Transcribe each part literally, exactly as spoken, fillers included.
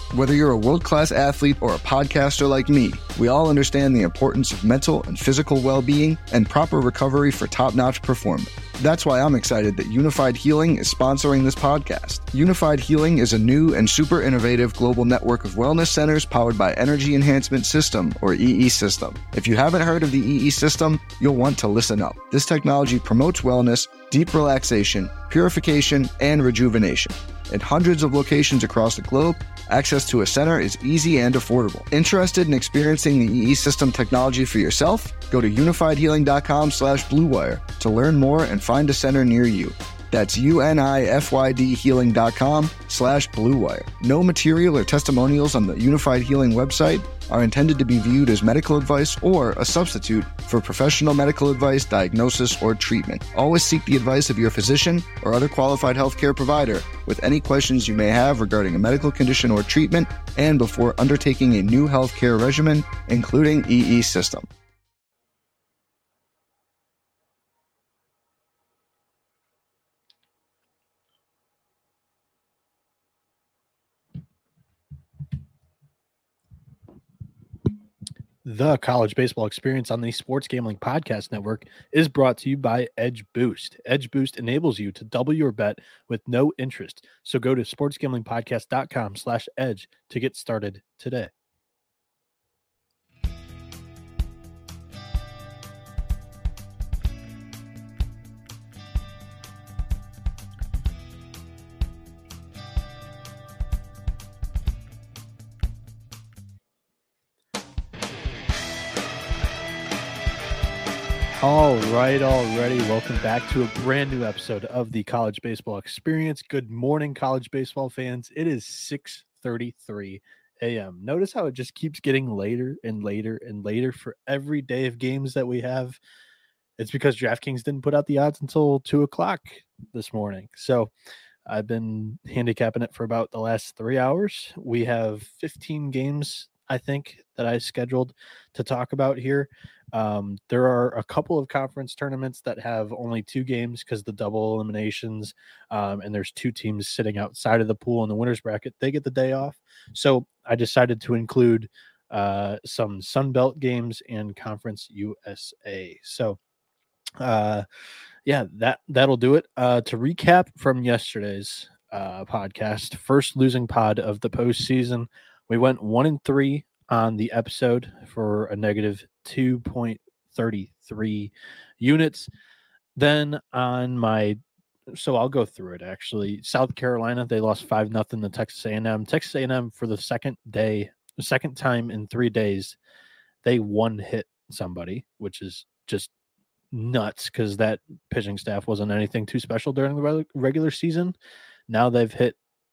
Whether you're a world-class athlete or a podcaster like me, we all understand the importance of mental and physical well-being and proper recovery for top-notch performance. That's why I'm excited that Unified Healing is sponsoring this podcast. Unified Healing is a new and super innovative global network of wellness centers powered by Energy Enhancement System, or E E System. If you haven't heard of the E E System, you'll want to listen up. This technology promotes wellness, deep relaxation, purification, and rejuvenation. In hundreds of locations across the globe, access to a center is easy and affordable. Interested in experiencing the E E System technology for yourself? Go to unifiedhealing.com slash bluewire to learn more and find a center near you. That's U-N-I-F-Y-D healing.com slash bluewire. No material or testimonials on the Unified Healing website are intended to be viewed as medical advice or a substitute for professional medical advice, diagnosis, or treatment. Always seek the advice of your physician or other qualified healthcare provider with any questions you may have regarding a medical condition or treatment and before undertaking a new healthcare regimen, including E E System. The College Baseball Experience on the Sports Gambling Podcast Network is brought to you by Edge Boost. Edge Boost enables you to double your bet with no interest. So go to sportsgamblingpodcast.com slash edge to get started today. All right, already. Welcome back to a brand new episode of the College Baseball Experience. Good morning, college baseball fans. It is six thirty-three a.m. Notice how it just keeps getting later and later and later for every day of games that we have. It's because DraftKings didn't put out the odds until two o'clock this morning. So I've been handicapping it for about the last three hours. We have fifteen games, I think, that I scheduled to talk about here. Um, there are a couple of conference tournaments that have only two games because the double eliminations, um, and there's two teams sitting outside of the pool in the winner's bracket. They get the day off. So I decided to include uh, some Sun Belt games and Conference U S A. So uh, yeah, that, that'll do it. Uh, to recap from yesterday's uh, podcast, first losing pod of the postseason, we went one and three on the episode for a negative two point three three units. Then on my, so I'll go through it actually. South Carolina, they lost five nothing to Texas A and M. Texas A and M for the second day, the second time in three days, they one hit somebody, which is just nuts because that pitching staff wasn't anything too special during the regular season. Now they've hit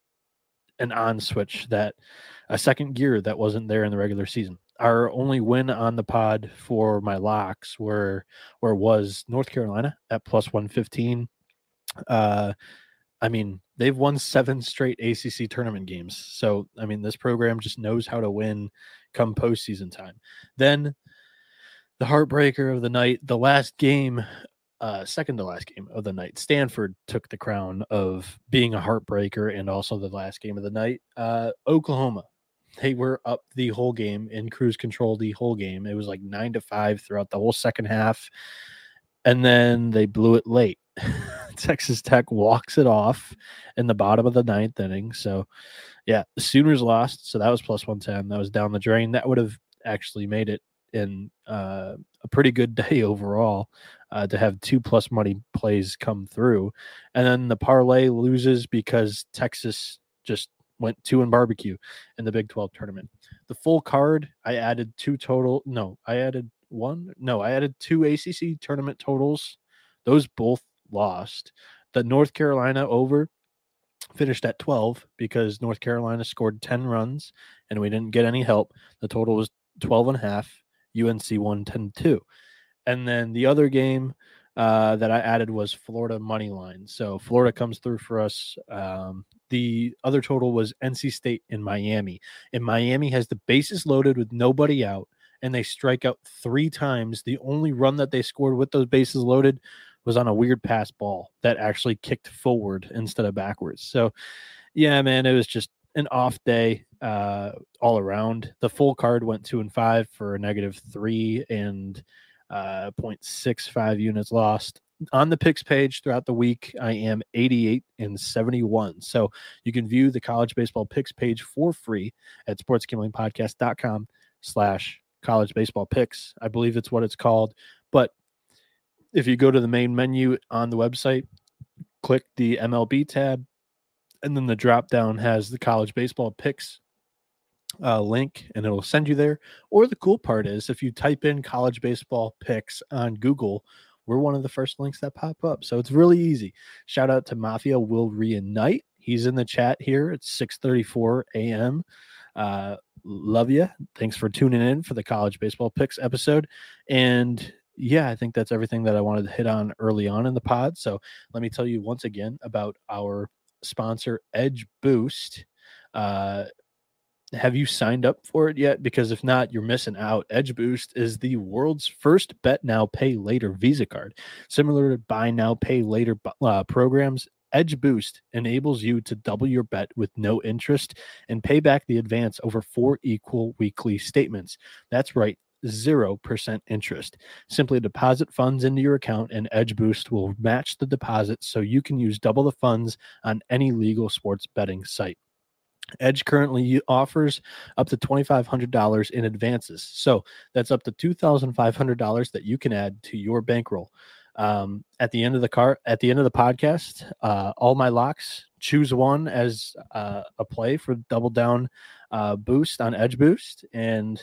an on switch, that a second gear that wasn't there in the regular season. Our only win on the pod for my locks were where was North Carolina at plus one fifteen. Uh, I mean, they've won seven straight A C C tournament games. So, I mean, this program just knows how to win come postseason time. Then the heartbreaker of the night, the last game, Uh, second to last game of the night, Stanford took the crown of being a heartbreaker and also the last game of the night. Uh, Oklahoma, they were up the whole game in cruise control the whole game. It was like nine to five throughout the whole second half, and then they blew it late. Texas Tech walks it off in the bottom of the ninth inning. So, yeah, the Sooners lost, so that was plus one ten. That was down the drain. That would have actually made it in uh, a pretty good day overall uh, to have two plus money plays come through. And then the parlay loses because Texas just went two and barbecue in the Big twelve tournament. The full card, I added two total. No, I added one. No, I added two A C C tournament totals. Those both lost. The North Carolina over finished at twelve because North Carolina scored ten runs and we didn't get any help. The total was twelve and a half. U N C won ten two. And then the other game uh, that I added was Florida money line. So Florida comes through for us. Um, the other total was N C State in Miami. And Miami has the bases loaded with nobody out, and they strike out three times. The only run that they scored with those bases loaded was on a weird pass ball that actually kicked forward instead of backwards. So, yeah, man, it was just an off day uh, all around. The full card went two and five for a negative three and uh, zero point six five units lost. On the picks page throughout the week, I am eighty-eight and seventy-one. So you can view the college baseball picks page for free at sportsgamblingpodcast.com slash college baseball picks. I believe it's what it's called. But if you go to the main menu on the website, click the M L B tab, and then the drop down has the college baseball picks uh, link, and it'll send you there. Or the cool part is if you type in college baseball picks on Google, we're one of the first links that pop up. So it's really easy. Shout out to Mafia Will Reunite. He's in the chat here. It's six thirty-four a.m. Uh, love you. Thanks for tuning in for the college baseball picks episode. And yeah, I think that's everything that I wanted to hit on early on in the pod. So let me tell you once again about our sponsor, Edge Boost. Uh, have you signed up for it yet? Because if not, you're missing out. Edge Boost is the world's first bet now, pay later Visa card. Similar to buy now, pay later uh, programs, Edge Boost enables you to double your bet with no interest and pay back the advance over four equal weekly statements. That's right, zero percent interest. Simply deposit funds into your account and Edge Boost will match the deposit so you can use double the funds on any legal sports betting site. Edge currently offers up to twenty-five hundred dollars in advances. So that's up to two thousand five hundred dollars that you can add to your bankroll. Um, at the end of the car, at the end of the podcast, uh, all my locks, choose one as uh, a play for double down uh, boost on Edge Boost, and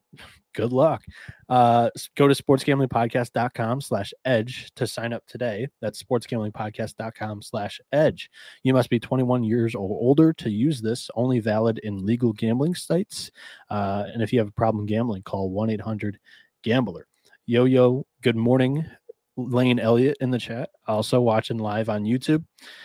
good luck. Uh, go to sportsgamblingpodcast.com slash edge to sign up today. That's sportsgamblingpodcast.com slash edge. You must be twenty-one years or older to use this, only valid in legal gambling sites. Uh, and if you have a problem gambling, call one eight hundred gambler. Yo-Yo, good morning. Lane Elliott in the chat, also watching live on YouTube.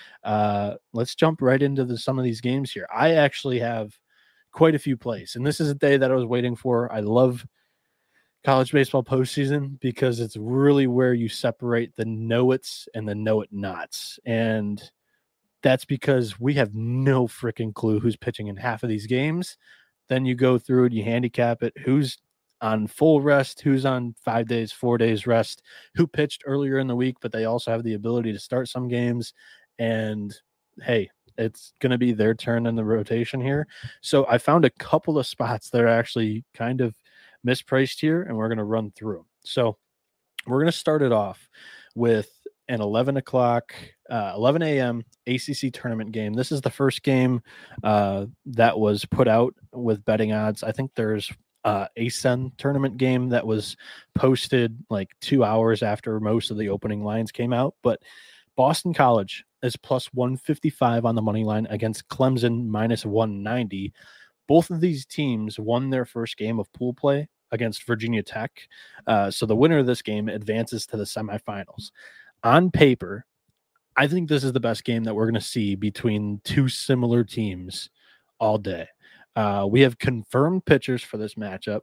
Uh, let's jump right into the, some of these games here. I actually have quite a few plays, and this is a day that I was waiting for. I love college baseball postseason because it's really where you separate the know-its and the know-it-nots, and that's because we have no freaking clue who's pitching in half of these games. Then you go through and you handicap it, who's on full rest, who's on five days, four days rest, who pitched earlier in the week, but they also have the ability to start some games. And hey, it's going to be their turn in the rotation here. So I found a couple of spots that are actually kind of mispriced here, and we're going to run through them. So we're going to start it off with an eleven o'clock, uh, eleven a.m. A C C tournament game. This is the first game uh, that was put out with betting odds. I think there's uh, A S E N tournament game that was posted like two hours after most of the opening lines came out. But Boston College is plus one fifty-five on the money line against Clemson minus one ninety. Both of these teams won their first game of pool play against Virginia Tech. Uh, so the winner of this game advances to the semifinals. On paper, I think this is the best game that we're going to see between two similar teams all day. Uh, we have confirmed pitchers for this matchup,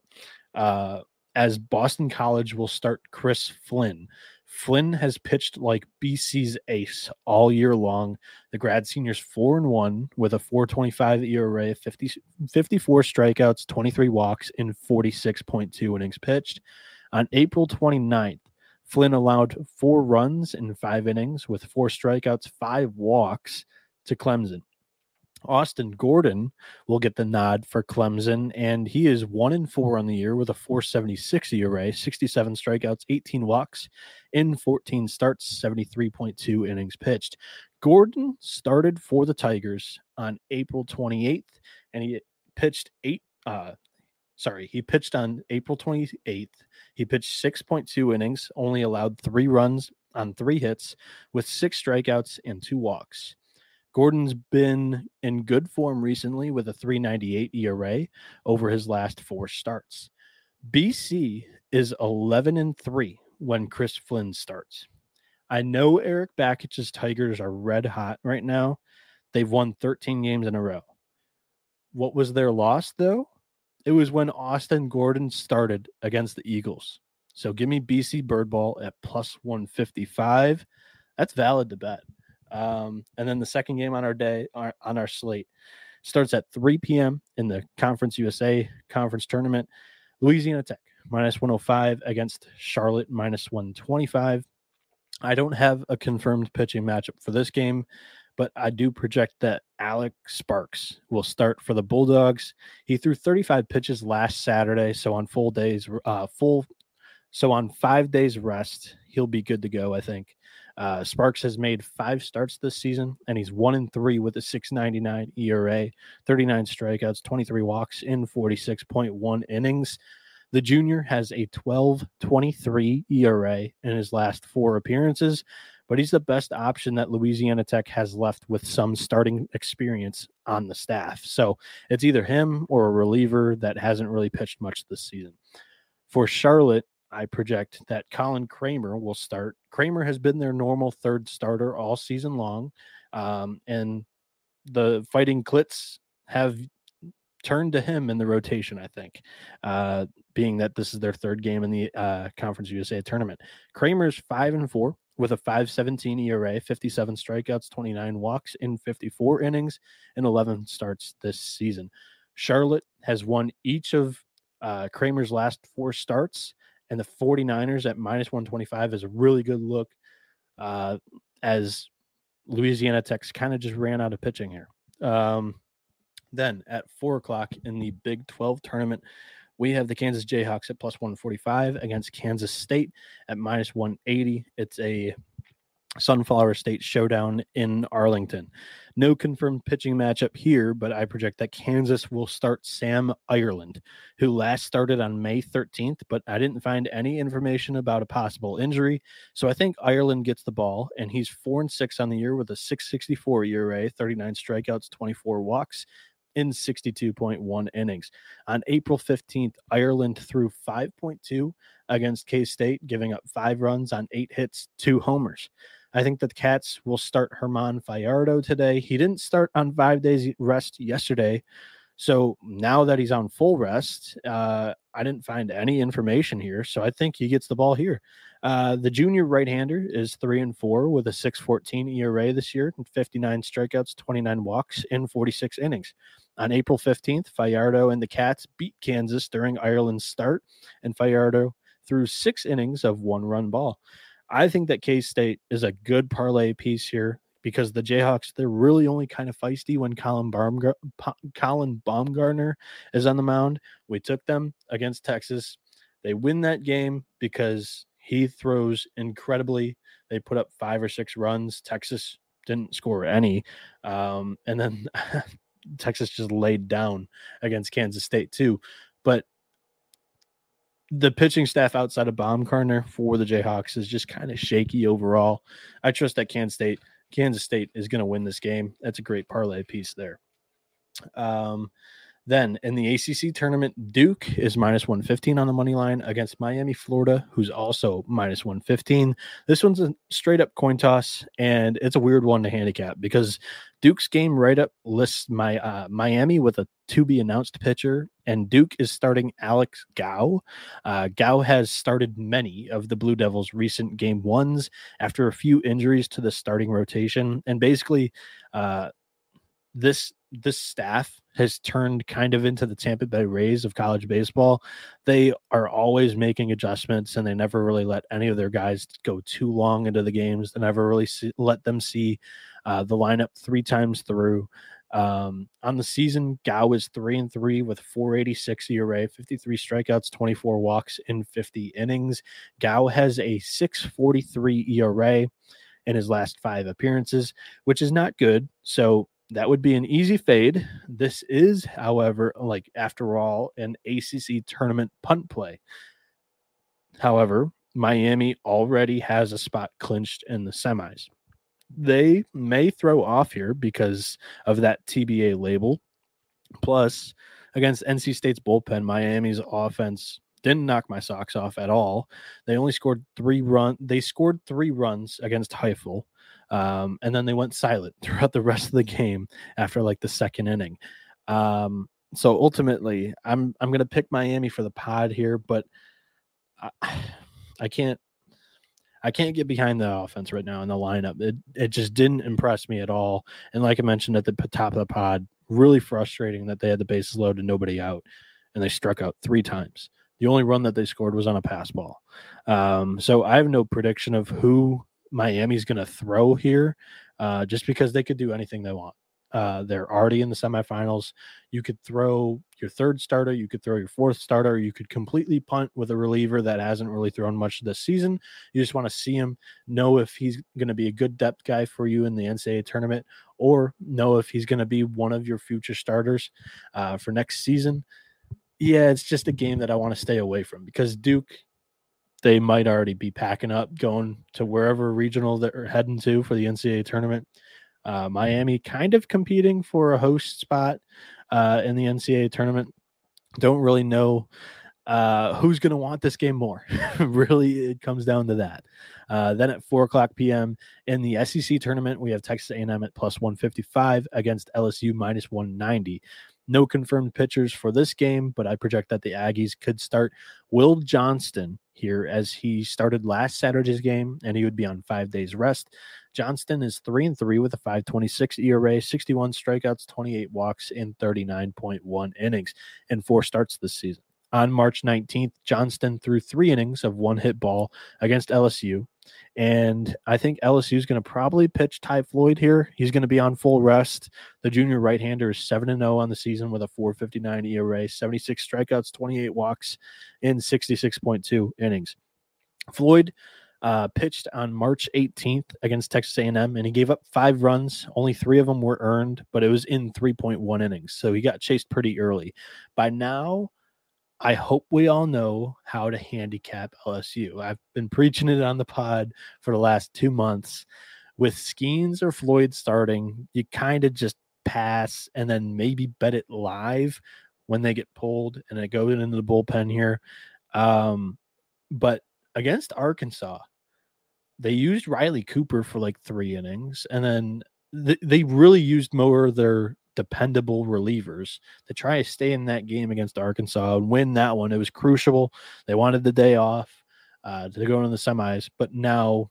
uh, as Boston College will start Chris Flynn. Flynn has pitched like B C's ace all year long. The grad senior's four and one with a four twenty-five E R A, fifty, fifty-four strikeouts, twenty-three walks in forty-six point two innings pitched. On April twenty-ninth, Flynn allowed four runs in five innings with four strikeouts, five walks to Clemson. Austin Gordon will get the nod for Clemson, and he is one and four on the year with a four seventy-six E R A, sixty-seven strikeouts, eighteen walks in fourteen starts, seventy-three point two innings pitched. Gordon started for the Tigers on April twenty-eighth, and he pitched eight. Uh, sorry, he pitched on April twenty-eighth. He pitched six point two innings, only allowed three runs on three hits, with six strikeouts and two walks. Gordon's been in good form recently with a three ninety-eight E R A over his last four starts. B C is eleven and three when Chris Flynn starts. I know Eric Bakic's Tigers are red hot right now. They've won thirteen games in a row. What was their loss, though? It was when Austin Gordon started against the Eagles. So give me B C Birdball at plus one fifty-five. That's valid to bet. Um, and then the second game on our day, our, on our slate, Starts at three p.m. in the Conference U S A Conference Tournament. Louisiana Tech, minus one oh five against Charlotte, minus one twenty-five. I don't have a confirmed pitching matchup for this game, but I do project that Alec Sparks will start for the Bulldogs. He threw thirty-five pitches last Saturday, so on full days, uh, full, so on five days rest, he'll be good to go, I think. Uh, Sparks has made five starts this season, and he's one and three with a six ninety-nine E R A, thirty-nine strikeouts, twenty-three walks in forty-six point one innings. The junior has a twelve twenty-three E R A in his last four appearances, but he's the best option that Louisiana Tech has left with some starting experience on the staff. So it's either him or a reliever that hasn't really pitched much this season. For Charlotte, I project that Colin Kramer will start. Kramer has been their normal third starter all season long, um, and the Fighting Clits have turned to him in the rotation, I think, uh, being that this is their third game in the uh, Conference U S A tournament. Kramer's five and four with a five seventeen E R A, fifty-seven strikeouts, twenty-nine walks in fifty-four innings, and eleven starts this season. Charlotte has won each of uh, Kramer's last four starts, and the 49ers at minus one twenty-five is a really good look, uh, as Louisiana Tech's kind of just ran out of pitching here. Um, Then at four o'clock in the Big twelve tournament, we have the Kansas Jayhawks at plus one forty-five against Kansas State at minus one eighty. It's a Sunflower State showdown in Arlington. No confirmed pitching matchup here, but I project that Kansas will start Sam Ireland, who last started on May thirteenth, but I didn't find any information about a possible injury. So I think Ireland gets the ball, and he's four and six on the year with a six sixty-four E R A, thirty-nine strikeouts, twenty-four walks in sixty-two point one innings. On April fifteenth, Ireland threw five point two against K-State, giving up five runs on eight hits, two homers. I think that the Cats will start Herman Fajardo today. He didn't start on five days rest yesterday, so now that he's on full rest, uh, I didn't find any information here, so I think he gets the ball here. Uh, the junior right-hander is three and four with a six fourteen E R A this year, and fifty-nine strikeouts, twenty-nine walks in forty-six innings. On April fifteenth, Fajardo and the Cats beat Kansas during Ireland's start, and Fajardo threw six innings of one-run ball. I think that K-State is a good parlay piece here because the Jayhawks, they're really only kind of feisty when Colin, Baumgar- Colin Baumgartner is on the mound. We took them against Texas. They win that game because he throws incredibly. They put up five or six runs. Texas didn't score any. Um, and then Texas just laid down against Kansas State too. But the pitching staff outside of Baumgartner for the Jayhawks is just kind of shaky overall. I trust that Kansas State, Kansas State is going to win this game. That's a great parlay piece there. Um, Then in the A C C tournament, Duke is minus one fifteen on the money line against Miami, Florida, who's also minus one fifteen. This one's a straight up coin toss, and it's a weird one to handicap because Duke's game write up lists my uh, Miami with a to be announced pitcher, and Duke is starting Alex Gao. Uh, Gao has started many of the Blue Devils' recent game ones after a few injuries to the starting rotation, and basically, uh, this this staff has turned kind of into the Tampa Bay Rays of college baseball. They are always making adjustments, and they never really let any of their guys go too long into the games. They never really see, let them see uh, the lineup three times through. Um, on the season, Gao is three and three with four eighty-six E R A, fifty-three strikeouts, twenty-four walks in fifty innings. Gao has a six forty-three E R A in his last five appearances, which is not good. So that would be an easy fade. This is, however, like after all, an A C C tournament punt play. However, Miami already has a spot clinched in the semis. They may throw off here because of that T B A label. Plus, against N C State's bullpen, Miami's offense didn't knock my socks off at all. They only scored three run. They scored three runs against Heifel. Um, and then they went silent throughout the rest of the game after like the second inning. Um, so ultimately, I'm I'm gonna pick Miami for the pod here, but I, I can't I can't get behind the offense right now in the lineup. It it just didn't impress me at all. And like I mentioned at the top of the pod, Really frustrating that they had the bases loaded and nobody out, and they struck out three times. The only run that they scored was on a pass ball. Um, so I have no prediction of who Miami's going to throw here, uh, just because they could do anything they want. Uh, they're already in the semifinals. You could throw your third starter, you could throw your fourth starter, you could completely punt with a reliever that hasn't really thrown much this season. You just want to see him, know if he's going to be a good depth guy for you in the N C double A tournament, or know if he's going to be one of your future starters uh, for next season. Yeah, it's just a game that I want to stay away from, because Duke, they might already be packing up, going to wherever regional they're heading to for the N C double A tournament. Uh, Miami kind of competing for a host spot uh, in the N C double A tournament. Don't really know uh, who's going to want this game more. Really, it comes down to that. Uh, then at four o'clock p.m. in the S E C tournament, we have Texas A and M at plus one fifty-five against L S U minus one ninety. No confirmed pitchers for this game, but I project that the Aggies could start Will Johnston here, as he started last Saturday's game, and he would be on five days rest. Johnston is three and three with a five twenty-six E R A, sixty-one strikeouts, twenty-eight walks in thirty-nine point one innings, and four starts this season. On March nineteenth, Johnston threw three innings of one hit ball against L S U. And I think L S U is going to probably pitch Ty Floyd here. He's going to be on full rest. The junior right-hander is seven and oh on the season with a four fifty-nine E R A, seventy-six strikeouts, twenty-eight walks in sixty-six point two innings. Floyd uh, pitched on March eighteenth against Texas A and M, and he gave up five runs. Only three of them were earned, but it was in three point one innings. So he got chased pretty early. By now, I hope we all know how to handicap L S U. I've been preaching it on the pod for the last two months. With Skeens or Floyd starting, you kind of just pass and then maybe bet it live when they get pulled and they go into the bullpen here. Um, but against Arkansas, they used Riley Cooper for like three innings, and then th- they really used more of their dependable relievers to try to stay in that game against Arkansas and win that one. It was crucial. They wanted the day off uh, to go into the semis, but now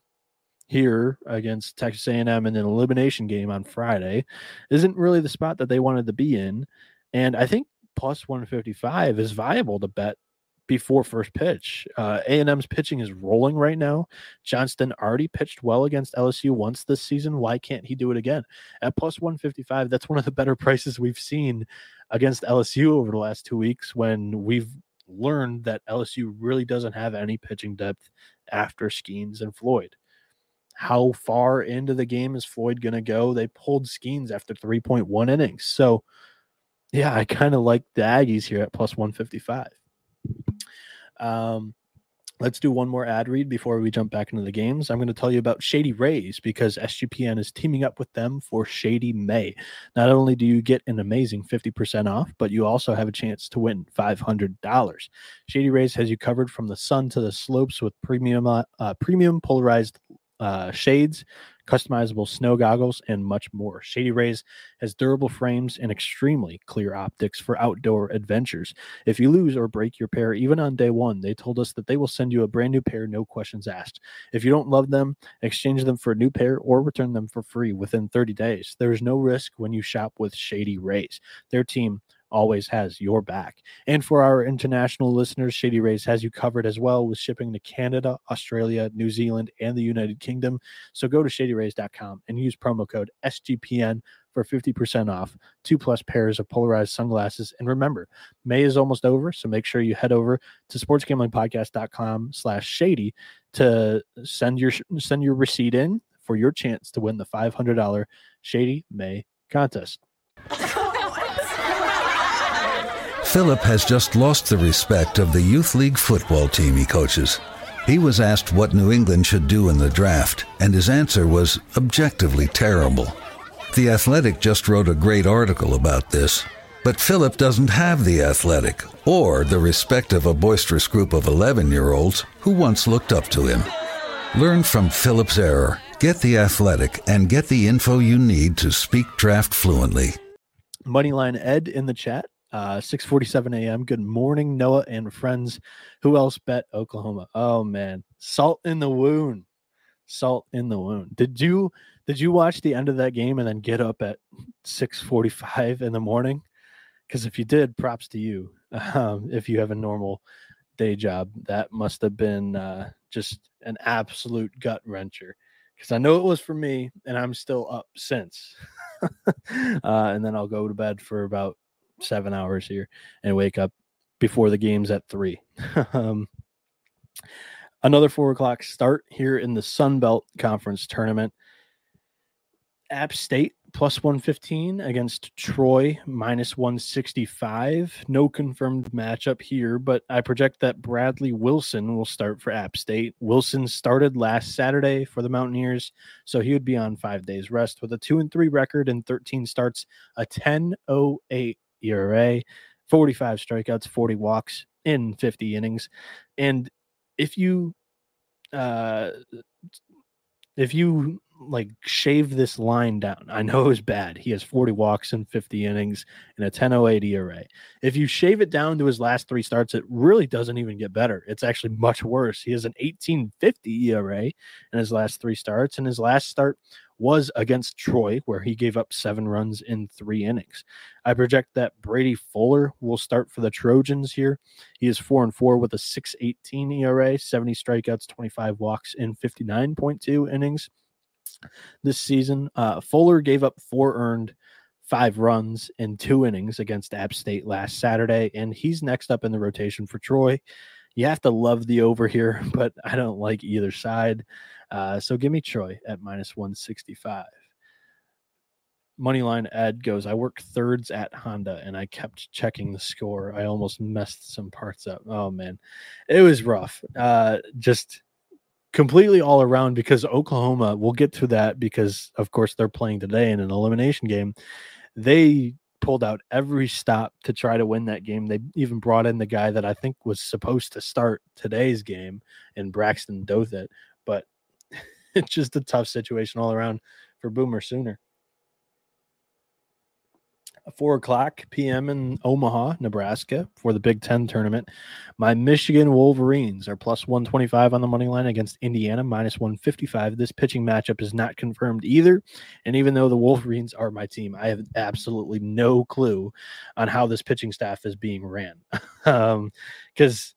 here against Texas A and M in an elimination game on Friday isn't really the spot that they wanted to be in. And I think plus one fifty-five is viable to bet before first pitch. Uh, A and M's pitching is rolling right now. Johnston already pitched well against L S U once this season. Why can't he do it again? At plus one fifty-five, that's one of the better prices we've seen against L S U over the last two weeks, when we've learned that L S U really doesn't have any pitching depth after Skeens and Floyd. How far into the game is Floyd going to go? They pulled Skeens after three point one innings. So, yeah, I kind of like the Aggies here at plus one fifty-five. Um, let's do one more ad read before we jump back into the games. I'm going to tell you about Shady Rays, because S G P N is teaming up with them for Shady May. Not only do you get an amazing fifty percent off, but you also have a chance to win five hundred dollars. Shady Rays has you covered from the sun to the slopes with premium, uh, premium polarized uh, shades, customizable snow goggles, and much more. Shady Rays has durable frames and extremely clear optics for outdoor adventures. If you lose or break your pair, even on day one, they told us that they will send you a brand new pair, no questions asked. If you don't love them, exchange them for a new pair or return them for free within thirty days. There is no risk when you shop with Shady Rays. Their team always has your back. And for our international listeners, Shady Rays has you covered as well, with shipping to Canada, Australia, New Zealand, and the United Kingdom. So go to shady rays dot com and use promo code S G P N for fifty percent off two plus pairs of polarized sunglasses. And remember, May is almost over, so make sure you head over to sports gambling podcast dot com slash shady to send your send your receipt in for your chance to win the five hundred dollars Shady May contest. Philip has just lost the respect of the youth league football team he coaches. He was asked what New England should do in the draft, and his answer was objectively terrible. The Athletic just wrote a great article about this, but Philip doesn't have the Athletic or the respect of a boisterous group of eleven-year-olds who once looked up to him. Learn from Philip's error, get the Athletic, and get the info you need to speak draft fluently. Moneyline Ed in the chat. Uh, six forty-seven a.m. Good morning, Noah and friends. Who else bet Oklahoma? Oh, man. Salt in the wound. Salt in the wound. Did you did you watch the end of that game and then get up at six forty-five in the morning? Because if you did, props to you. Um, if you have a normal day job, that must have been uh, just an absolute gut wrencher. Because I know it was for me, and I'm still up since. uh, and then I'll go to bed for about seven hours here and wake up before the game's at three. um, Another four o'clock start here in the Sun Belt Conference Tournament. App State plus one fifteen against Troy minus one sixty-five. No confirmed matchup here, but I project that Bradley Wilson will start for App State. Wilson started last Saturday for the Mountaineers, so he would be on five days rest with a two and three record and thirteen starts, a ten oh eight E R A, forty-five strikeouts, forty walks in fifty innings. And if you uh if you like shave this line down, I know it was bad. He has forty walks in fifty innings and a ten oh eight E R A. If you shave it down to his last three starts, it really doesn't even get better. It's actually much worse. He has an eighteen fifty E R A in his last three starts, and his last start was against Troy, where he gave up seven runs in three innings. I project that Brady Fuller will start for the Trojans here. He is four and four with a six eighteen E R A, seventy strikeouts, twenty-five walks in fifty-nine point two innings this season. Uh, Fuller gave up four earned, five runs in two innings against App State last Saturday, and he's next up in the rotation for Troy. You have to love the over here, but I don't like either side. Uh, so give me Troy at minus one sixty-five. Moneyline Ed goes, I work thirds at Honda, and I kept checking the score. I almost messed some parts up. Oh, man. It was rough. Uh, just completely all around, because Oklahoma, we'll get to that because, of course, they're playing today in an elimination game. They pulled out every stop to try to win that game. They even brought in the guy that I think was supposed to start today's game in Braxton Dothit, but it's just a tough situation all around for Boomer Sooner. Four o'clock P M in Omaha, Nebraska for the Big Ten tournament. My Michigan Wolverines are plus one twenty-five on the money line against Indiana, minus one fifty-five. This pitching matchup is not confirmed either. And even though the Wolverines are my team, I have absolutely no clue on how this pitching staff is being ran. um, because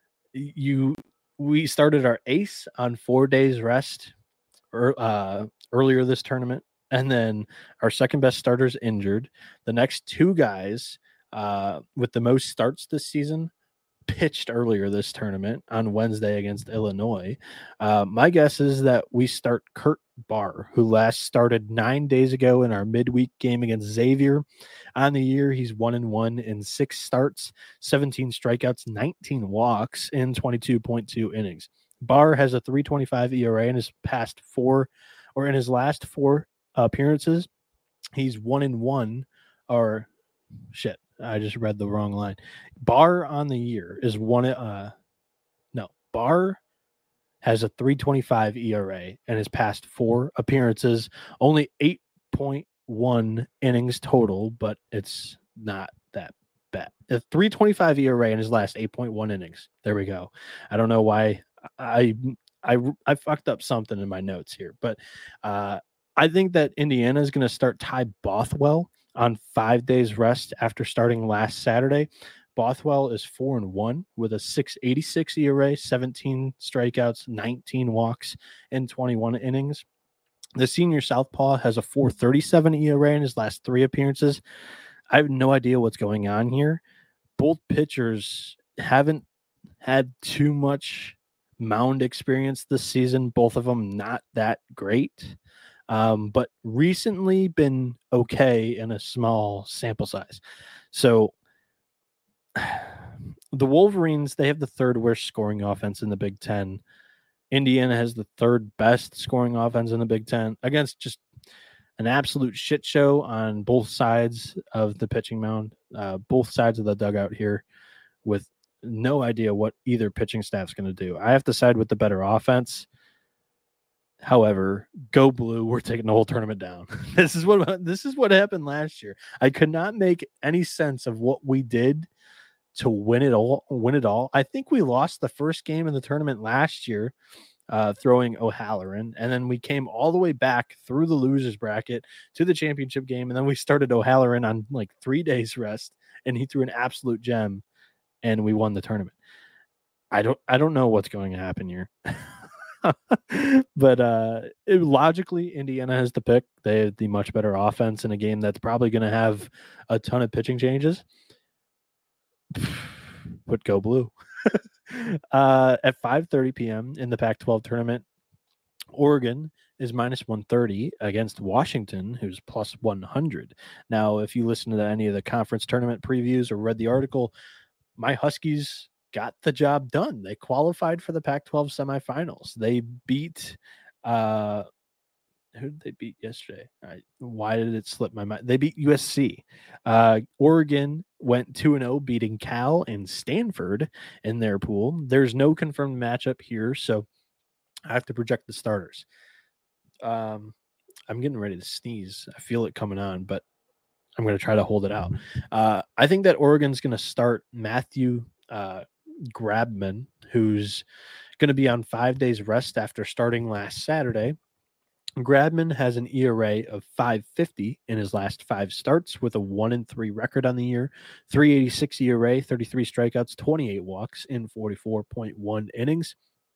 you, we started our ace on four days rest or, uh, earlier this tournament. And then our second best starter's injured. The next two guys uh, with the most starts this season pitched earlier this tournament on Wednesday against Illinois. Uh, my guess is that we start Kurt Barr, who last started nine days ago in our midweek game against Xavier. On the year, he's one and one in six starts, seventeen strikeouts, nineteen walks in twenty-two point two innings. Barr has a three twenty-five E R A in his past four, or in his last four appearances. He's one and one, or shit, I just read the wrong line. Barr on the year is one. Uh, no, Barr has a three twenty-five E R A in his past four appearances, only eight point one innings total, but it's not that bad. A three twenty-five E R A in his last eight point one innings. There we go. I don't know why I I I fucked up something in my notes here, but uh, I think that Indiana is going to start Ty Bothwell on five days rest after starting last Saturday. Bothwell is four and one with a six eighty-six E R A, seventeen strikeouts, nineteen walks in twenty-one innings. The senior southpaw has a four thirty-seven E R A in his last three appearances. I have no idea what's going on here. Both pitchers haven't had too much mound experience this season. Both of them not that great. Um, but recently been okay in a small sample size. So the Wolverines, they have the third worst scoring offense in the Big Ten. Indiana has the third best scoring offense in the Big Ten against just an absolute shit show on both sides of the pitching mound, uh, both sides of the dugout here, with no idea what either pitching staff's going to do. I have to side with the better offense. However, go blue. We're taking the whole tournament down. This is what this is what happened last year. I could not make any sense of what we did to win it all. Win it all. I think we lost the first game in the tournament last year uh, throwing O'Halloran. And then we came all the way back through the losers bracket to the championship game. And then we started O'Halloran on like three days rest, and he threw an absolute gem, and we won the tournament. I don't, I don't know what's going to happen here. But uh, it, logically, Indiana has the pick. They have the much better offense in a game that's probably going to have a ton of pitching changes. But go blue. uh, at five thirty p.m. in the Pac twelve tournament, Oregon is minus one thirty against Washington, who's plus one hundred. Now, if you listen to any of the conference tournament previews or read the article, my Huskies got the job done. They qualified for the Pac twelve semifinals. They beat uh who did they beat yesterday? Right. Why did it slip my mind? They beat U S C. Uh, Oregon went two and oh, beating Cal and Stanford in their pool. There's no confirmed matchup here, so I have to project the starters. Um, I'm getting ready to sneeze. I feel it coming on, but I'm going to try to hold it out. Uh, I think that Oregon's going to start Matthew uh, Grabman, who's going to be on five days rest after starting last Saturday. Grabman has an E R A of five fifty in his last five starts with a one and three record on the year, three eighty-six E R A, thirty-three strikeouts, twenty-eight walks in forty-four point one innings.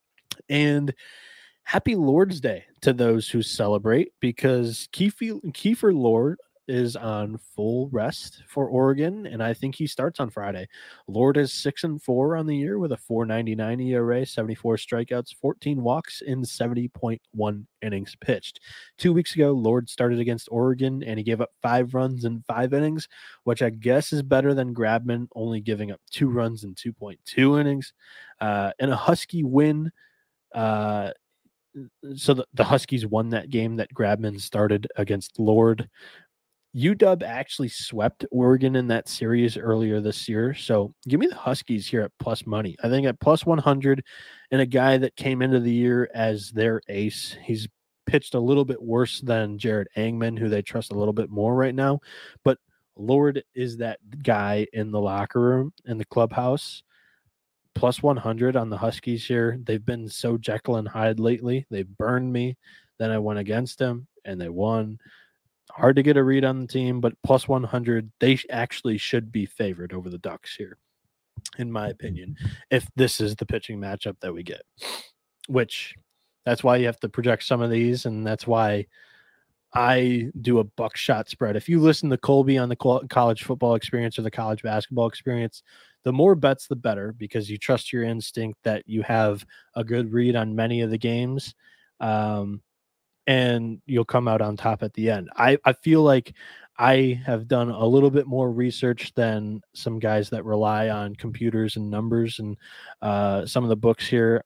And happy Lord's Day to those who celebrate, because Kiefer, Kiefer Lord is on full rest for Oregon, and I think he starts on Friday. Lord is six and four on the year with a four ninety-nine E R A, seventy-four strikeouts, fourteen walks in seventy point one innings pitched. Two weeks ago, Lord started against Oregon, and he gave up five runs in five innings, which I guess is better than Grabman only giving up two runs in two point two innings. Uh, and a Husky win. Uh, so the, the Huskies won that game that Grabman started against Lord. U W actually swept Oregon in that series earlier this year. So give me the Huskies here at plus money. I think at plus one hundred, and a guy that came into the year as their ace. He's pitched a little bit worse than Jared Angman, who they trust a little bit more right now. But Lord is that guy in the locker room, in the clubhouse. Plus one hundred on the Huskies here. They've been so Jekyll and Hyde lately. They burned me. Then I went against them, and they won. Hard to get a read on the team, but plus one hundred, they actually should be favored over the Ducks here, in my opinion, if this is the pitching matchup that we get, which that's why you have to project some of these, and that's why I do a buckshot spread. If you listen to Colby on the college football experience or the college basketball experience, the more bets, the better, because you trust your instinct that you have a good read on many of the games. Um, and you'll come out on top at the end. I, I feel like I have done a little bit more research than some guys that rely on computers and numbers and uh, some of the books here,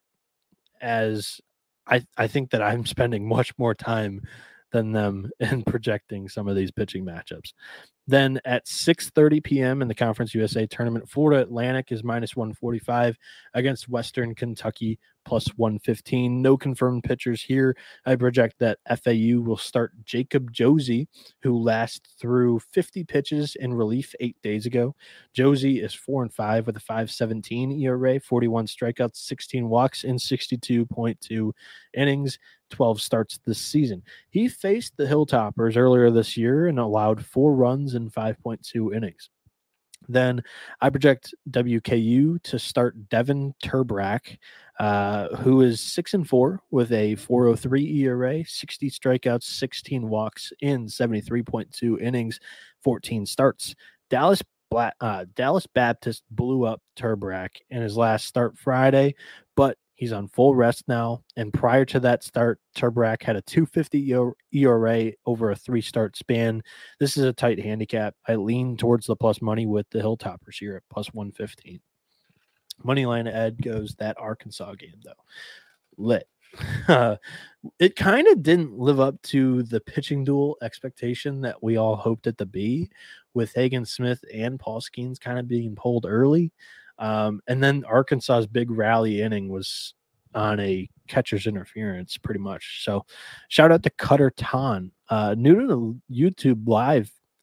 as I, I think that I'm spending much more time than them in projecting some of these pitching matchups. Then at six thirty p.m. in the Conference U S A tournament, Florida Atlantic is minus one forty-five against Western Kentucky plus one fifteen. No confirmed pitchers here. I project that F A U will start Jacob Josie, who last threw fifty pitches in relief eight days ago. Josie is four and five with a five seventeen E R A, forty-one strikeouts, sixteen walks in sixty-two point two innings, twelve starts this season. He faced the Hilltoppers earlier this year and allowed four runs in five point two innings. Then I project W K U to start Devin Turbrak, uh, who is six and four with a four oh three E R A, sixty strikeouts, sixteen walks in seventy-three point two innings, fourteen starts. Dallas Bla- uh, Dallas Baptist blew up Turbrak in his last start Friday, but he's on full rest now. And prior to that start, Turbrak had a two fifty E R A over a three-start span. This is a tight handicap. I lean towards the plus money with the Hilltoppers here at plus one fifteen. Moneyline Ed goes that Arkansas game, though. Lit. Uh, it kind of didn't live up to the pitching duel expectation that we all hoped it to be, with Hagen Smith and Paul Skeens kind of being pulled early. Um, and then Arkansas's big rally inning was on a catcher's interference pretty much. So shout out to Cutter Ton, uh, new to the YouTube live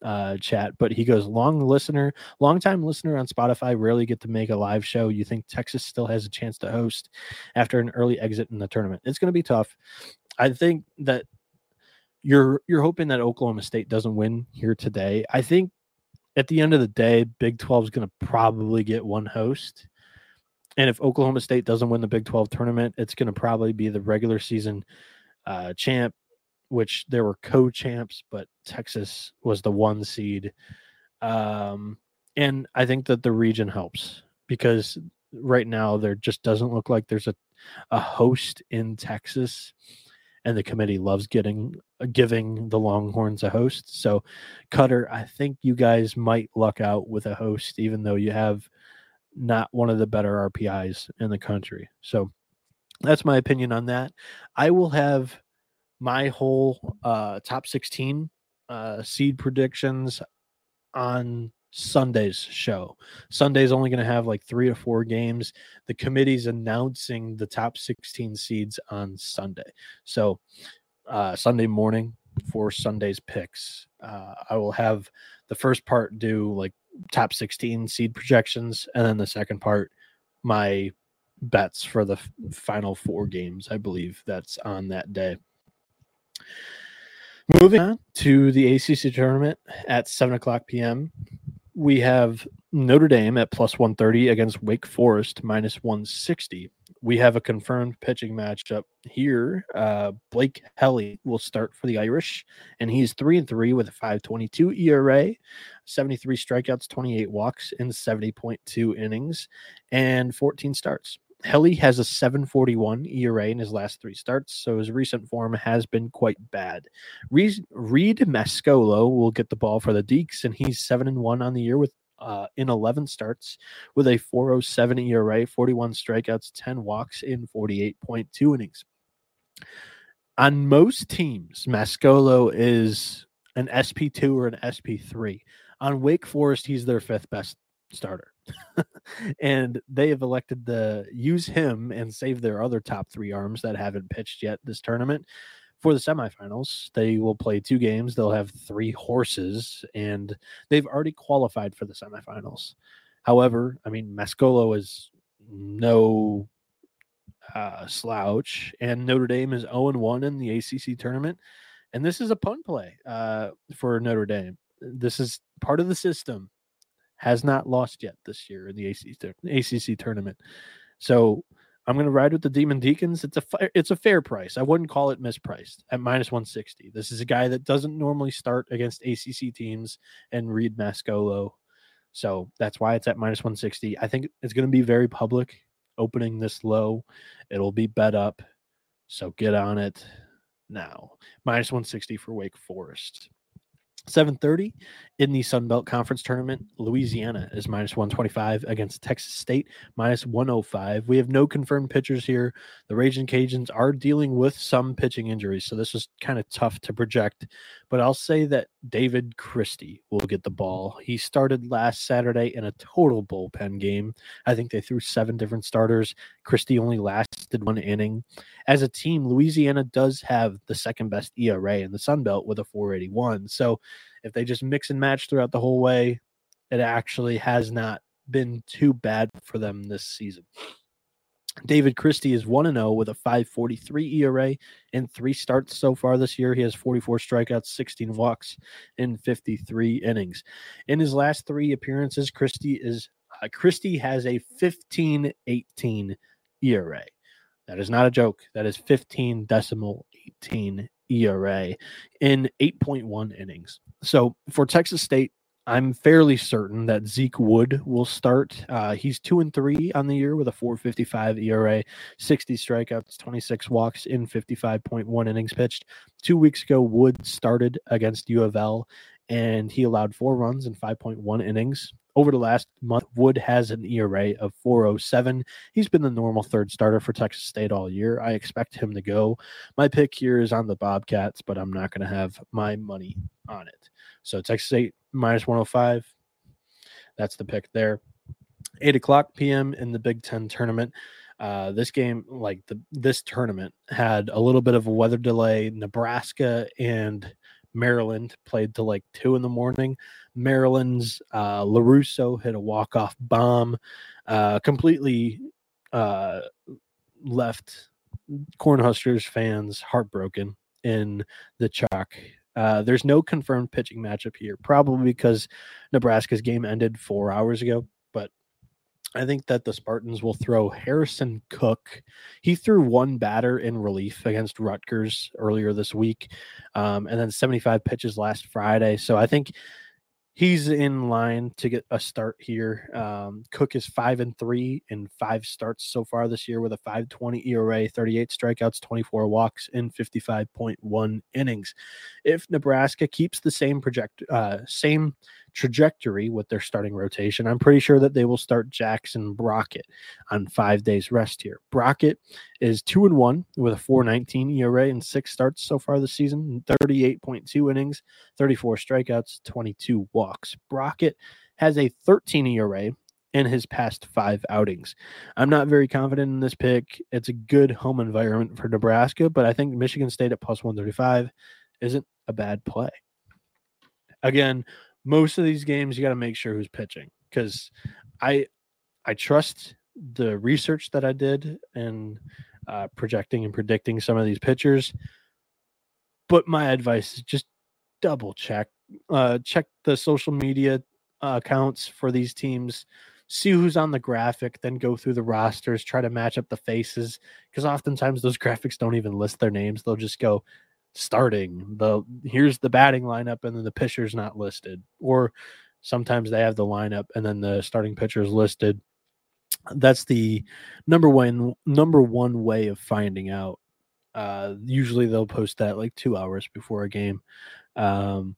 uh, chat, but he goes, long listener, long time listener on Spotify, rarely get to make a live show. You think Texas still has a chance to host after an early exit in the tournament? It's going to be tough. I think that you're, you're hoping that Oklahoma State doesn't win here today. I think at the end of the day, Big twelve is going to probably get one host. And if Oklahoma State doesn't win the Big twelve tournament, it's going to probably be the regular season uh, champ, which there were co-champs, but Texas was the one seed. Um, and I think that the region helps because right now there just doesn't look like there's a, a host in Texas, and the committee loves getting giving the Longhorns a host. So, Cutter, I think you guys might luck out with a host, even though you have not one of the better R P Is in the country. So that's my opinion on that. I will have my whole uh, top sixteen uh, seed predictions on Sunday's show. Sunday's only going to have like three to four games. The committee's announcing the top sixteen seeds on Sunday. So uh, Sunday morning for Sunday's picks, uh, I will have the first part do like top sixteen seed projections, and then the second part, my bets for the f- final four games, I believe that's on that day. Moving on to the A C C tournament at seven o'clock p.m., we have Notre Dame at plus one thirty against Wake Forest minus one sixty. We have a confirmed pitching matchup here. Uh, Blake Helly will start for the Irish, and he's three and three with a five twenty-two E R A, seventy-three strikeouts, twenty-eight walks in seventy point two innings, and fourteen starts. Helly has a seven forty-one E R A in his last three starts, so his recent form has been quite bad. Reed, Reed Mascolo will get the ball for the Deeks, and he's seven and one on the year with uh, in eleven starts with a four oh seven E R A, forty-one strikeouts, ten walks in forty-eight point two innings. On most teams, Mascolo is an S P two or an S P three. On Wake Forest, he's their fifth best starter. And they have elected to use him and save their other top three arms that haven't pitched yet this tournament for the semifinals. They will play two games. They'll have three horses, and they've already qualified for the semifinals. However, I mean, Mascolo is no uh, slouch, and Notre Dame is oh and one in the A C C tournament. And this is a punt play uh, for Notre Dame. This is part of the system. Has not lost yet this year in the A C C tournament. So I'm going to ride with the Demon Deacons. It's a it's a fair price. I wouldn't call it mispriced at minus one sixty. This is a guy that doesn't normally start against A C C teams and Reed Mascolo. So that's why it's at minus one sixty. I think it's going to be very public opening this low. It'll be bet up. So get on it now. minus one sixty for Wake Forest. seven thirty in the Sun Belt Conference Tournament, Louisiana is minus one twenty-five against Texas State, minus one oh five. We have no confirmed pitchers here. The Raging Cajuns are dealing with some pitching injuries, so this is kind of tough to project. But I'll say that David Christie will get the ball. He started last Saturday in a total bullpen game. I think they threw seven different starters. Christie only lasted one inning. As a team, Louisiana does have the second best E R A in the Sun Belt with a four eighty-one. So if they just mix and match throughout the whole way, it actually has not been too bad for them this season. David Christie is one and oh with a five forty-three E R A in three starts so far this year. He has forty-four strikeouts, sixteen walks in fifty-three innings. In his last three appearances, Christie is uh, Christie has a fifteen eighteen E R A. That is not a joke. That is fifteen decimal eighteen E R A in eight point one innings. So for Texas State, I'm fairly certain that Zeke Wood will start. Uh, he's two and three on the year with a four fifty-five E R A, sixty strikeouts, twenty-six walks in fifty-five point one innings pitched. Two weeks ago, Wood started against U of L, and he allowed four runs in five point one innings. Over the last month, Wood has an E R A of four oh seven. He's been the normal third starter for Texas State all year. I expect him to go. My pick here is on the Bobcats, but I'm not going to have my money on it. So Texas State minus one oh five. That's the pick there. eight o'clock p.m. in the Big Ten tournament. Uh, this game, like the this tournament, had a little bit of a weather delay. Nebraska and Maryland played till like two in the morning. Maryland's uh, LaRusso hit a walk-off bomb, uh, completely uh, left Cornhuskers fans heartbroken in the chalk. Uh, there's no confirmed pitching matchup here, probably because Nebraska's game ended four hours ago. But I think that the Spartans will throw Harrison Cook. He threw one batter in relief against Rutgers earlier this week, um, and then seventy-five pitches last Friday. So I think he's in line to get a start here. Um, Cook is five and three in five starts so far this year with a five twenty E R A, thirty-eight strikeouts, twenty-four walks in fifty-five point one innings. If Nebraska keeps the same project, uh, same trajectory with their starting rotation, I'm pretty sure that they will start Jackson Brockett on five days rest here. Brockett is two and one with a four nineteen E R A in six starts so far this season, thirty-eight point two innings, thirty-four strikeouts, twenty-two walks. Brockett has a thirteen E R A in his past five outings. I'm not very confident in this pick. It's a good home environment for Nebraska, but I think Michigan State at plus one thirty-five isn't a bad play. Again, most of these games, you got to make sure who's pitching, because I I trust the research that I did and uh, projecting and predicting some of these pitchers. But my advice is just double check, uh, check the social media uh, accounts for these teams, see who's on the graphic, then go through the rosters, try to match up the faces, because oftentimes those graphics don't even list their names. They'll just go starting, the here's the batting lineup, and then the pitcher's not listed. Or sometimes they have the lineup and then the starting pitcher is listed. That's the number one number one way of finding out. Uh, usually they'll post that like two hours before a game. Um,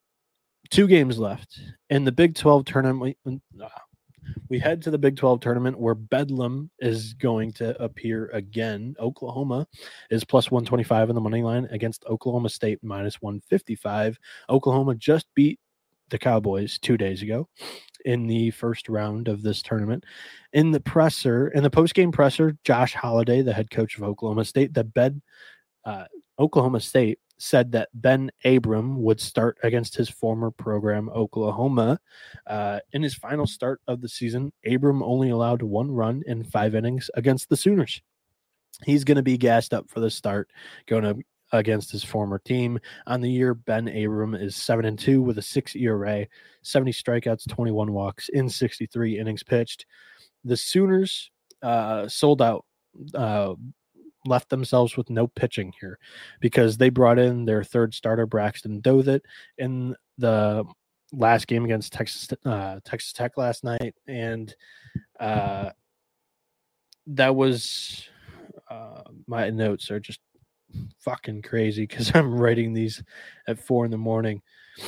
two games left in the Big twelve tournament. Uh, we head to the Big twelve tournament where Bedlam is going to appear again. Oklahoma is plus one twenty-five on the money line against Oklahoma State minus one fifty-five. Oklahoma just beat the Cowboys two days ago in the first round of this tournament. In the presser, in the post-game presser, Josh Holliday, the head coach of Oklahoma State, the bed, uh, Oklahoma State said that Ben Abram would start against his former program, Oklahoma. Uh, in his final start of the season, Abram only allowed one run in five innings against the Sooners. He's going to be gassed up for the start, going to against his former team. On the year, Ben Abram is seven and two with a six E R A, seventy strikeouts, twenty-one walks in sixty-three innings pitched. The Sooners uh, sold out, uh, left themselves with no pitching here because they brought in their third starter, Braxton Dothit, in the last game against Texas uh, Texas Tech last night, and uh, that was uh, my notes are just fucking crazy because I'm writing these at four in the morning.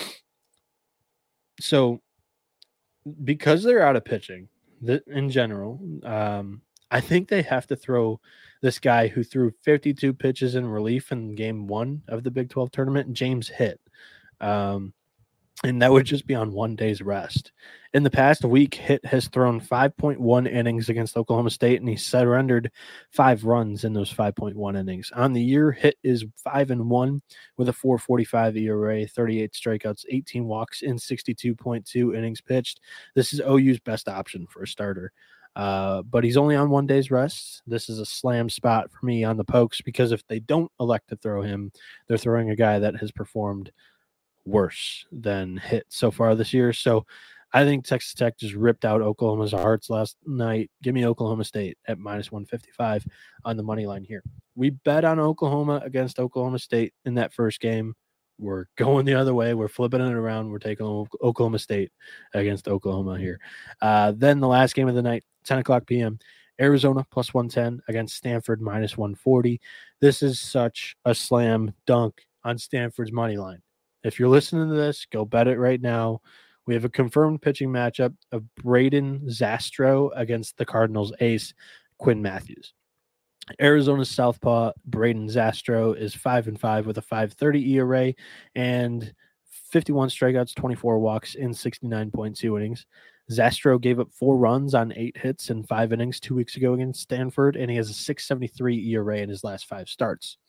So because they're out of pitching th- in general, um, I think they have to throw this guy who threw fifty-two pitches in relief in game one of the Big twelve tournament, James Hitt. Um, and that would just be on one day's rest. In the past week, Hitt has thrown five point one innings against Oklahoma State, and he surrendered five runs in those five point one innings. On the year, Hitt is five and one with a four forty-five E R A, thirty-eight strikeouts, eighteen walks in sixty-two point two innings pitched. This is O U's best option for a starter. Uh, but he's only on one day's rest. This is a slam spot for me on the Pokes because if they don't elect to throw him, they're throwing a guy that has performed worse than Hitt so far this year. So I think Texas Tech just ripped out Oklahoma's hearts last night. Give me Oklahoma State at minus one fifty-five on the money line here. We bet on Oklahoma against Oklahoma State in that first game. We're going the other way. We're flipping it around. We're taking Oklahoma State against Oklahoma here. Uh, then the last game of the night, ten o'clock p.m., Arizona plus one ten against Stanford minus one forty. This is such a slam dunk on Stanford's money line. If you're listening to this, go bet it right now. We have a confirmed pitching matchup of Braden Zastro against the Cardinals ace, Quinn Matthews. Arizona's southpaw, Braden Zastro, is five and five with a five thirty E R A and fifty-one strikeouts, twenty-four walks in sixty-nine point two innings. Zastro gave up four runs on eight hits in five innings two weeks ago against Stanford, and he has a six seventy-three E R A in his last five starts.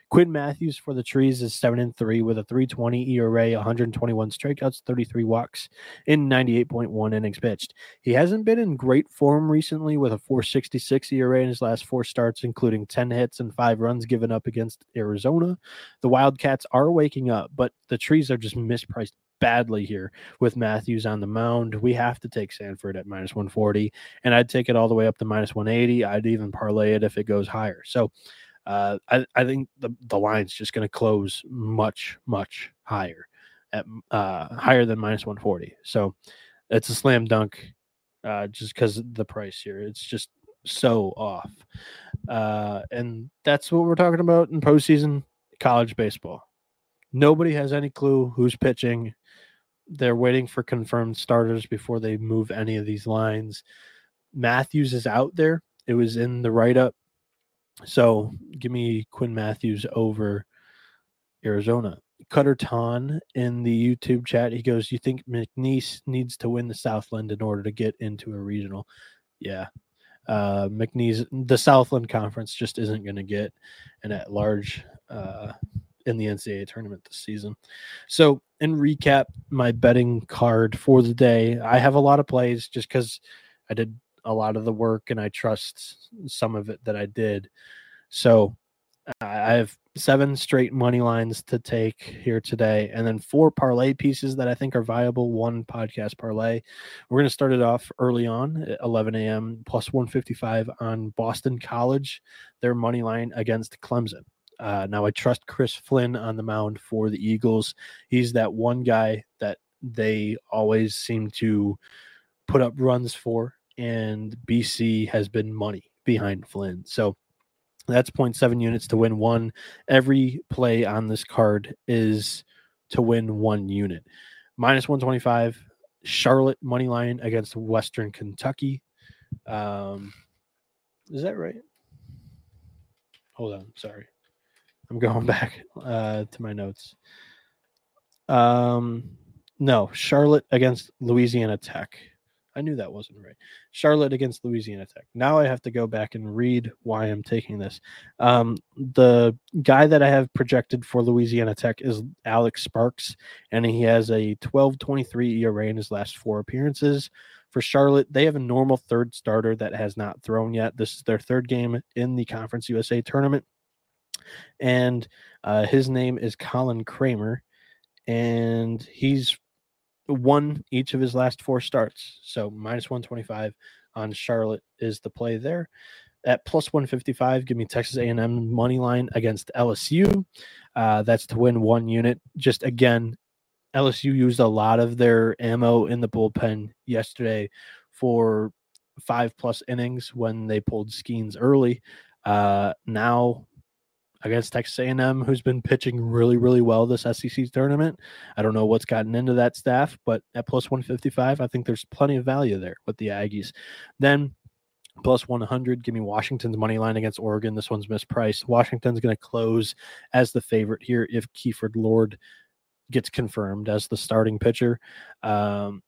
Quinn Matthews for the Trees is seven and three with a three twenty E R A, one hundred twenty-one strikeouts, thirty-three walks in ninety-eight point one innings pitched. He hasn't been in great form recently with a four sixty-six E R A in his last four starts, including ten hits and five runs given up against Arizona. The Wildcats are waking up, but the Trees are just mispriced badly here with Matthews on the mound. We have to take Sanford at minus one forty, and I'd take it all the way up to minus one eighty. I'd even parlay it if it goes higher. So uh, I, I think the, the line's just going to close much, much higher, at uh, higher than minus one forty. So it's a slam dunk uh, just because of the price here. It's just so off. Uh, and that's what we're talking about in postseason college baseball. Nobody has any clue who's pitching. They're waiting for confirmed starters before they move any of these lines. Matthews is out there. It was in the write-up. So give me Quinn Matthews over Arizona. Cutter Ton in the YouTube chat, he goes, you think McNeese needs to win the Southland in order to get into a regional? Yeah. Uh, McNeese, the Southland Conference just isn't going to get an at-large uh in the N C double A tournament this season. So in recap, my betting card for the day, I have a lot of plays just because I did a lot of the work and I trust some of it that I did. So I have seven straight money lines to take here today, and then four parlay pieces that I think are viable. One podcast parlay. We're going to start it off early on at eleven a.m. plus one fifty-five on Boston College, their money line against Clemson. Uh, now, I trust Chris Flynn on the mound for the Eagles. He's that one guy that they always seem to put up runs for, and B C has been money behind Flynn. So that's zero point seven units to win one. Every play on this card is to win one unit. Minus one twenty-five, Charlotte money line against Western Kentucky. Um, is that right? Hold on, sorry. I'm going back uh, to my notes. Um, no, Charlotte against Louisiana Tech. I knew that wasn't right. Charlotte against Louisiana Tech. Now I have to go back and read why I'm taking this. Um, the guy that I have projected for Louisiana Tech is Alex Sparks, and he has a twelve twenty-three E R A in his last four appearances. For Charlotte, they have a normal third starter that has not thrown yet. This is their third game in the Conference U S A tournament. And uh, his name is Colin Kramer, and he's won each of his last four starts. So minus one twenty-five on Charlotte is the play there. At plus one fifty-five, give me Texas A and M money line against L S U. Uh, that's to win one unit. Just again, L S U used a lot of their ammo in the bullpen yesterday for five plus innings when they pulled Skeens early. Uh, now against Texas A and M, who's been pitching really, really well this S E C tournament. I don't know what's gotten into that staff, but at plus one fifty-five, I think there's plenty of value there with the Aggies. Then plus one hundred, give me Washington's money line against Oregon. This one's mispriced. Washington's going to close as the favorite here if Kiefer Lord gets confirmed as the starting pitcher. Um,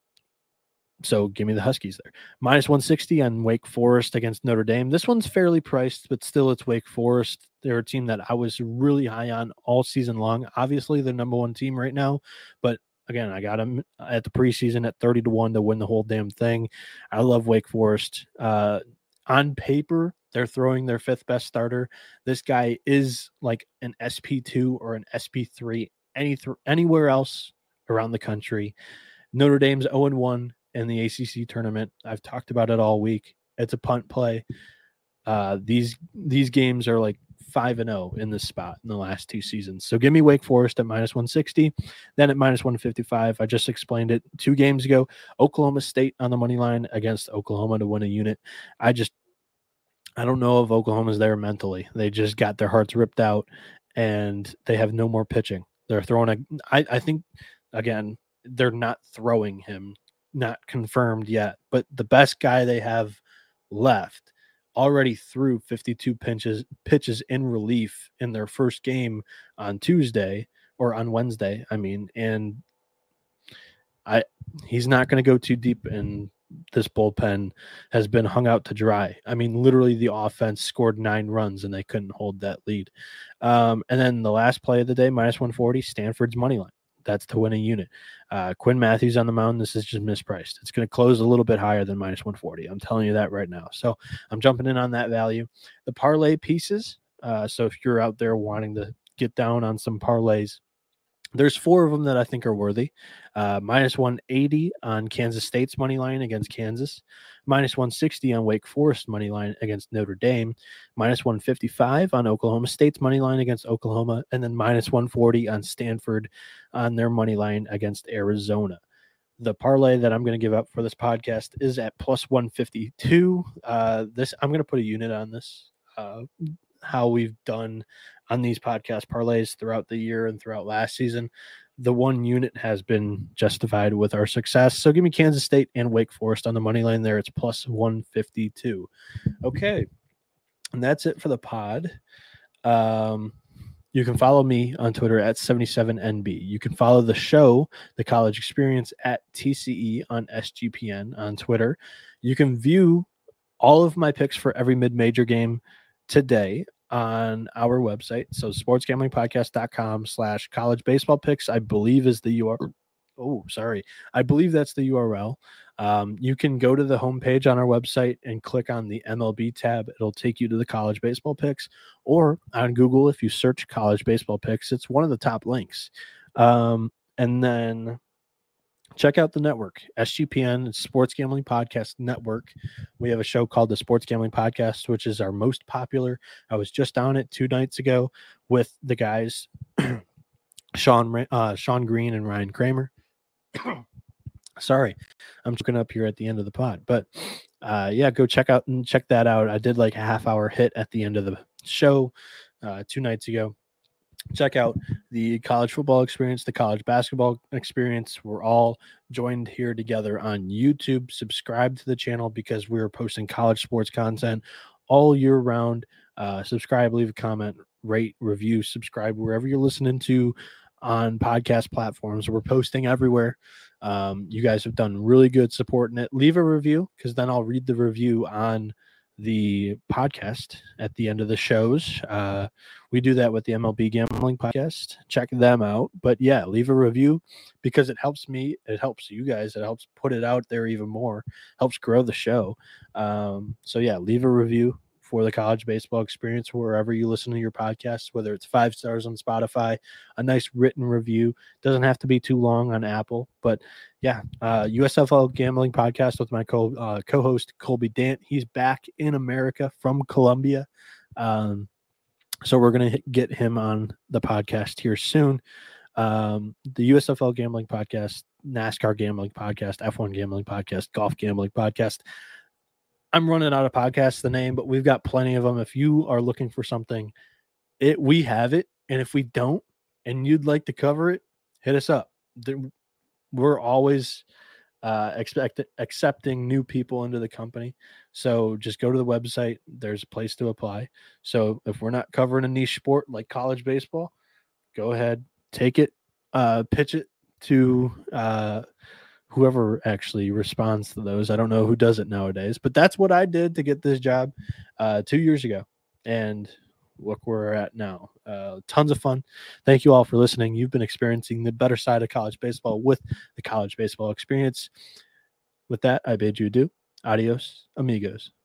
So give me the Huskies there. Minus one sixty on Wake Forest against Notre Dame. This one's fairly priced, but still it's Wake Forest. They're a team that I was really high on all season long. Obviously, they're number one team right now. But again, I got them at the preseason at thirty to one to win the whole damn thing. I love Wake Forest. Uh, on paper, they're throwing their fifth best starter. This guy is like an S P two or an S P three any th- anywhere else around the country. Notre Dame's oh and one. In the A C C tournament. I've talked about it all week. It's a punt play. Uh, these these games are like five and oh in this spot in the last two seasons. So give me Wake Forest at minus one sixty. Then at minus one fifty-five, I just explained it two games ago. Oklahoma State on the money line against Oklahoma to win a unit. I just, I don't know if Oklahoma's there mentally. They just got their hearts ripped out and they have no more pitching. They're throwing a, I, I think, again, they're not throwing him. Not confirmed yet, but the best guy they have left already threw fifty-two pitches pitches in relief in their first game on Tuesday or on Wednesday. I mean, and I he's not going to go too deep in this bullpen has been hung out to dry. I mean, literally the offense scored nine runs and they couldn't hold that lead. Um, and then the last play of the day, minus one forty, Stanford's money line. That's to win a unit. Uh, Quinn Matthews on the mound. This is just mispriced. It's going to close a little bit higher than minus one forty. I'm telling you that right now. So I'm jumping in on that value. The parlay pieces. Uh, so if you're out there wanting to get down on some parlays, there's four of them that I think are worthy. Uh, minus one eighty on Kansas State's money line against Kansas. Minus one sixty on Wake Forest money line against Notre Dame. Minus one fifty-five on Oklahoma State's money line against Oklahoma. And then minus one forty on Stanford on their money line against Arizona. The parlay that I'm going to give up for this podcast is at plus one fifty-two. Uh, this I'm going to put a unit on this. Uh, how we've done on these podcast parlays throughout the year and throughout last season. The one unit has been justified with our success. So give me Kansas State and Wake Forest on the money line there. It's plus one fifty-two. Okay. And that's it for the pod. Um, you can follow me on Twitter at seventy-seven N B. You can follow the show, The College Experience, at T C E on S G P N on Twitter. You can view all of my picks for every mid-major game today on our website. So sportsgamblingpodcast.com slash college baseball picks, I believe is the U R L. Oh, sorry. I believe that's the U R L. Um, you can go to the homepage on our website and click on the M L B tab. It'll take you to the college baseball picks, or on Google, if you search college baseball picks, it's one of the top links. Um, and then check out the network, S G P N, Sports Gambling Podcast Network. We have a show called the Sports Gambling Podcast, which is our most popular. I was just on it two nights ago with the guys, Sean uh, Sean Green and Ryan Kramer. Sorry, I'm looking up here at the end of the pod, but uh, yeah, go check out and check that out. I did like a half hour hit at the end of the show uh, two nights ago. Check out the college football experience, the college basketball experience. We're all joined here together on YouTube. Subscribe to the channel because we're posting college sports content all year round. Uh, subscribe, leave a comment, rate, review, subscribe wherever you're listening to on podcast platforms. We're posting everywhere. Um, you guys have done really good supporting it. Leave a review because then I'll read the review on the podcast at the end of the shows. Uh, we do that with the M L B Gambling Podcast. Check them out. But yeah, leave a review because it helps me. It helps you guys. It helps put it out there even more. Helps grow the show. Um, so yeah, leave a review for the college baseball experience wherever you listen to your podcasts, whether it's five stars on Spotify, a nice written review. Doesn't have to be too long on Apple, but yeah, uh, U S F L Gambling Podcast with my co uh, co-host Colby Dant. He's back in America from Colombia. Um, so we're going to get him on the podcast here soon. Um, the U S F L Gambling Podcast, NASCAR Gambling Podcast, F one Gambling Podcast, Golf Gambling Podcast. I'm running out of podcasts, the name, but we've got plenty of them. If you are looking for something, it we have it. And if we don't, and you'd like to cover it, hit us up. We're always uh, expect, accepting new people into the company. So just go to the website. There's a place to apply. So if we're not covering a niche sport like college baseball, go ahead, take it, uh, pitch it to uh, whoever actually responds to those. I don't know who does it nowadays, but that's what I did to get this job uh, two years ago. And look where we're at now. Uh, tons of fun. Thank you all for listening. You've been experiencing the better side of college baseball with the College Baseball Experience. With that, I bid you adieu. Adios, amigos.